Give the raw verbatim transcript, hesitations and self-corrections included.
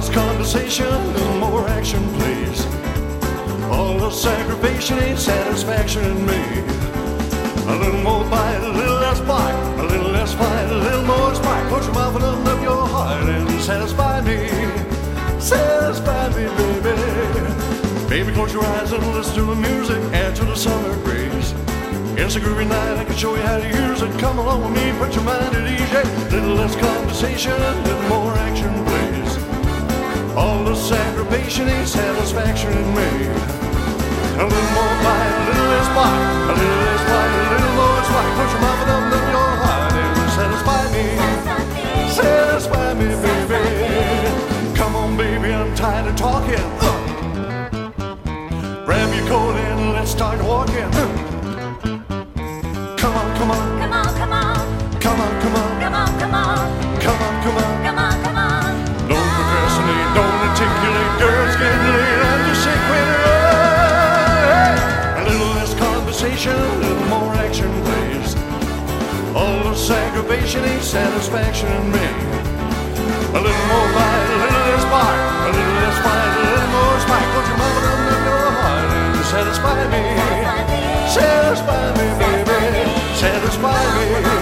less conversation, a little more action, please. All the aggravation ain't satisfaction in me. A little more bite, a little less bite, a little less fight, a little more spite. Put your mouth and open up your heart and satisfy me. Satisfy me, baby. Baby, close your eyes and listen to the music, add to the summer breeze. It's a groovy night, I can show you how to use it. Come along with me, put your mind at ease. A little less conversation, a little more action, please. All this aggravation ain't satisfaction in me. A little more bite, a little less bite, a little less bite, a little more spite. Put your mouth and open up your heart and satisfy me. Satisfy me, baby. Come on, baby, I'm tired of talking. Uh. Grab your coat and let's start walking. Uh. Come on, come on. Come on, come on. Come on, come on. Come on, come on. Come on, come on. Come on, come on. Don't procrastinate, don't articulate. Girls getting late, I'm just sick with her. A little less conversation, a little more action, please. All this aggravation ain't satisfaction in me. A little more bite, a little less bite, a little less fight, a little more spite. Put your mouth up in your heart and satisfy me. Satisfy me, baby. Satisfy me.